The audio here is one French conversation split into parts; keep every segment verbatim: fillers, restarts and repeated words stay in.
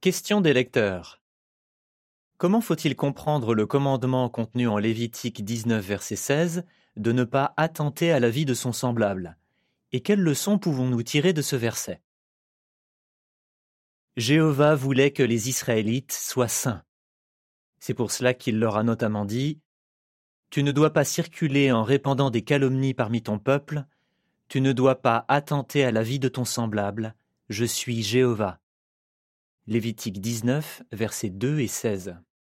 Question des lecteurs. Comment faut-il comprendre le commandement contenu en Lévitique dix-neuf, verset seize, de ne pas attenter à la vie de son semblable? Et quelles leçons pouvons-nous tirer de ce verset? Jéhovah voulait que les Israélites soient saints. C'est pour cela qu'il leur a notamment dit « Tu ne dois pas circuler en répandant des calomnies parmi ton peuple, tu ne dois pas attenter à la vie de ton semblable, je suis Jéhovah. » Lévitique dix-neuf, versets deux et seize.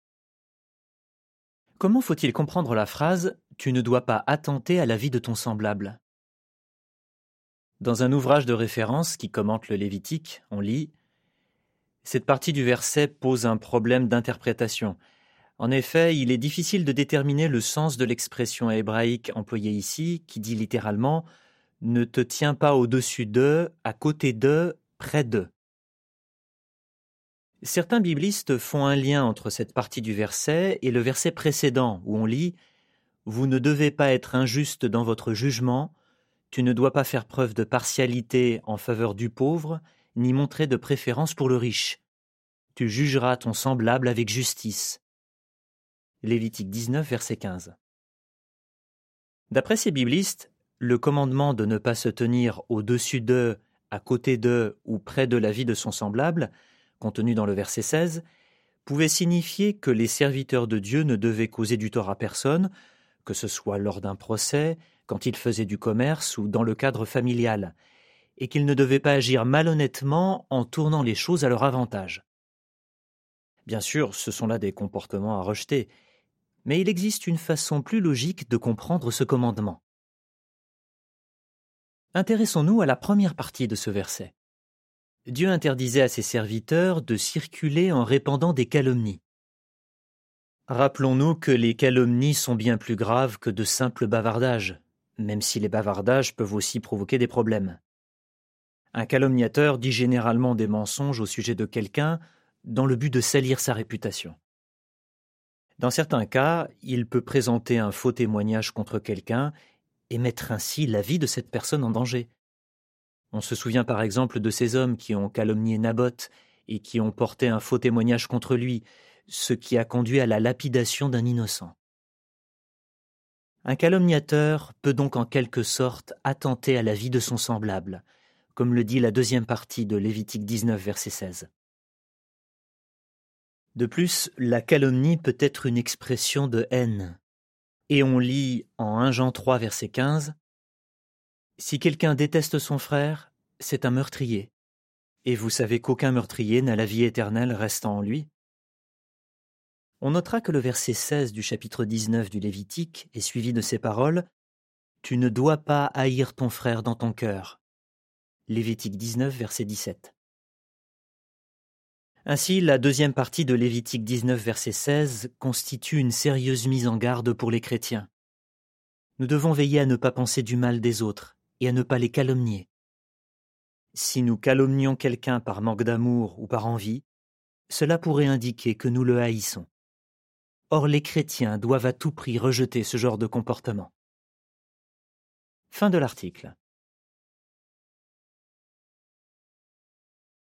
Comment faut-il comprendre la phrase « Tu ne dois pas attenter à la vie de ton semblable » ? Dans un ouvrage de référence qui commente le Lévitique, on lit « Cette partie du verset pose un problème d'interprétation. En effet, il est difficile de déterminer le sens de l'expression hébraïque employée ici, qui dit littéralement « Ne te tiens pas au-dessus d'eux, à côté d'eux, près d'eux ». Certains biblistes font un lien entre cette partie du verset et le verset précédent où on lit « Vous ne devez pas être injuste dans votre jugement, tu ne dois pas faire preuve de partialité en faveur du pauvre, ni montrer de préférence pour le riche. Tu jugeras ton semblable avec justice. » Lévitique dix-neuf, verset quinze. D'après ces biblistes, le commandement de ne pas se tenir au-dessus d'eux, à côté d'eux ou près de la vie de son semblable, contenu dans le verset seize, pouvait signifier que les serviteurs de Dieu ne devaient causer du tort à personne, que ce soit lors d'un procès, quand ils faisaient du commerce ou dans le cadre familial, et qu'ils ne devaient pas agir malhonnêtement en tournant les choses à leur avantage. Bien sûr, ce sont là des comportements à rejeter, mais il existe une façon plus logique de comprendre ce commandement. Intéressons-nous à la première partie de ce verset. Dieu interdisait à ses serviteurs de circuler en répandant des calomnies. Rappelons-nous que les calomnies sont bien plus graves que de simples bavardages, même si les bavardages peuvent aussi provoquer des problèmes. Un calomniateur dit généralement des mensonges au sujet de quelqu'un dans le but de salir sa réputation. Dans certains cas, il peut présenter un faux témoignage contre quelqu'un et mettre ainsi la vie de cette personne en danger. On se souvient par exemple de ces hommes qui ont calomnié Naboth et qui ont porté un faux témoignage contre lui, ce qui a conduit à la lapidation d'un innocent. Un calomniateur peut donc en quelque sorte attenter à la vie de son semblable, comme le dit la deuxième partie de Lévitique dix-neuf, verset seize. De plus, la calomnie peut être une expression de haine. Et on lit en premier Jean trois, verset quinze, « Si quelqu'un déteste son frère, c'est un meurtrier. Et vous savez qu'aucun meurtrier n'a la vie éternelle restant en lui. » On notera que le verset seize du chapitre dix-neuf du Lévitique est suivi de ces paroles « Tu ne dois pas haïr ton frère dans ton cœur. » Lévitique dix-neuf, verset dix-sept. Ainsi, la deuxième partie de Lévitique dix-neuf, verset seize, constitue une sérieuse mise en garde pour les chrétiens. Nous devons veiller à ne pas penser du mal des autres et à ne pas les calomnier. Si nous calomnions quelqu'un par manque d'amour ou par envie, cela pourrait indiquer que nous le haïssons. Or, les chrétiens doivent à tout prix rejeter ce genre de comportement. Fin de l'article.